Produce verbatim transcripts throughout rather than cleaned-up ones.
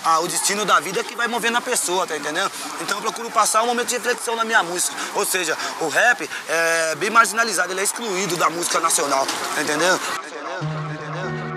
Ah, o destino da vida é que vai movendo a pessoa, tá entendendo? Então eu procuro passar um momento de reflexão na minha música. Ou seja, o rap é bem marginalizado, ele é excluído da música nacional, tá entendendo? Tá entendendo? Tá entendendo?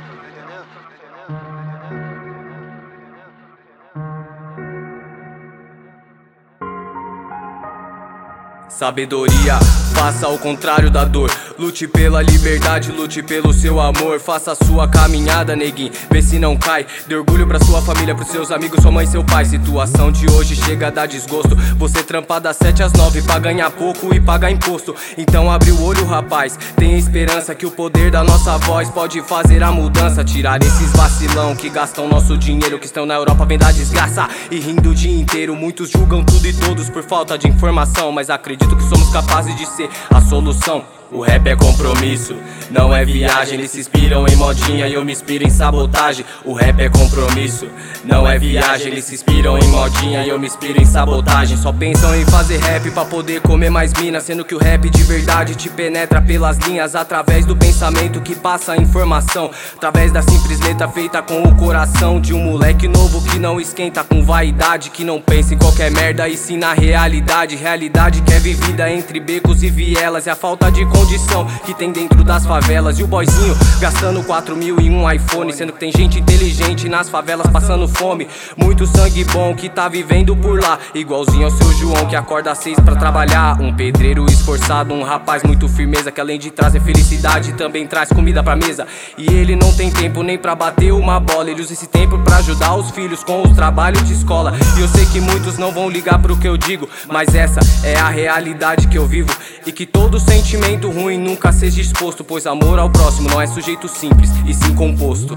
Sabedoria, faça ao contrário da dor. Lute pela liberdade, lute pelo seu amor. Faça a sua caminhada, neguinho, vê se não cai. Dê orgulho pra sua família, pros seus amigos, sua mãe e seu pai. Situação de hoje chega a dar desgosto. Você trampar das sete às nove pra ganhar pouco e pagar imposto. Então abre o olho, rapaz, tenha esperança que o poder da nossa voz pode fazer a mudança. Tirar esses vacilão que gastam nosso dinheiro, que estão na Europa vem dar desgraça e rindo o dia inteiro. Muitos julgam tudo e todos por falta de informação, mas acredito que somos capazes de ser a solução. O rap é compromisso, não é viagem. Eles se inspiram em modinha e eu me inspiro em sabotagem. O rap é compromisso, não é viagem. Eles se inspiram em modinha e eu me inspiro em sabotagem. Só pensam em fazer rap pra poder comer mais mina, sendo que o rap de verdade te penetra pelas linhas, através do pensamento que passa a informação, através da simples letra feita com o coração de um moleque novo que não esquenta com vaidade, que não pensa em qualquer merda e sim na realidade. Realidade que é vivida entre becos e vielas, e a falta de condição que tem dentro das favelas. E o boyzinho gastando quatro mil em um iPhone, sendo que tem gente inteligente nas favelas passando fome. Muito sangue bom que tá vivendo por lá, igualzinho ao seu João que acorda às seis pra trabalhar. Um pedreiro esforçado, um rapaz muito firmeza, que além de trazer felicidade também traz comida pra mesa. E ele não tem tempo nem pra bater uma bola, ele usa esse tempo pra ajudar os filhos com os trabalhos de escola. E eu sei que muitos não vão ligar pro que eu digo, mas essa é a realidade que eu vivo. E que todo sentimento ruim nunca seja exposto, pois amor ao próximo não é sujeito simples, e sim composto.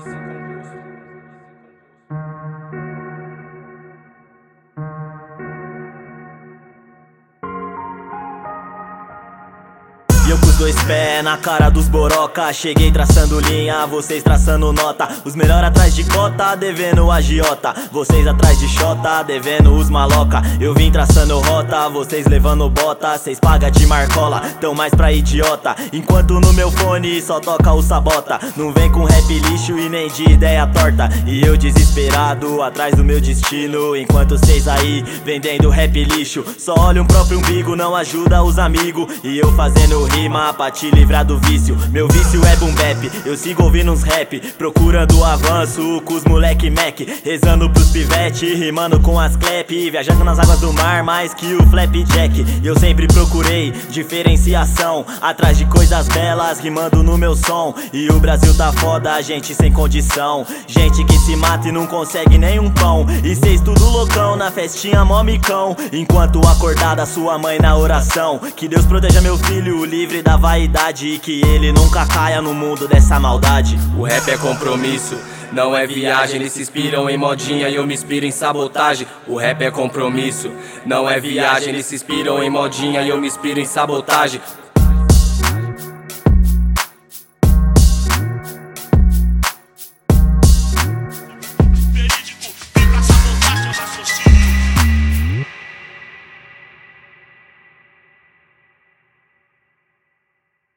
E eu com os dois pés na cara dos boroca, cheguei traçando linha, vocês traçando nota. Os melhor atrás de cota, devendo agiota. Vocês atrás de xota, devendo os maloca. Eu vim traçando rota, vocês levando bota. Cês paga de marcola, tão mais pra idiota. Enquanto no meu fone só toca o sabota. Não vem com rap lixo e nem de ideia torta. E eu desesperado, atrás do meu destino, enquanto cês aí vendendo rap lixo. Só olha o próprio umbigo, não ajuda os amigos. E eu fazendo rima pra te livrar do vício. Meu vício é boom bap, eu sigo ouvindo uns rap, procurando avanço com os moleque mac, rezando pros pivete, rimando com as clap, viajando nas águas do mar mais que o flapjack. E eu sempre procurei diferenciação, atrás de coisas belas, rimando no meu som. E o Brasil tá foda, gente sem condição, gente que se mata e não consegue nenhum pão. E cês tudo loucão na festinha mó micão, enquanto acordada sua mãe na oração. Que Deus proteja meu filho livre da vaidade e que ele nunca caia no mundo dessa maldade. O rap é compromisso, não é viagem. Eles se inspiram em modinha e eu me inspiro em sabotagem. O rap é compromisso, não é viagem. Eles se inspiram em modinha e eu me inspiro em sabotagem.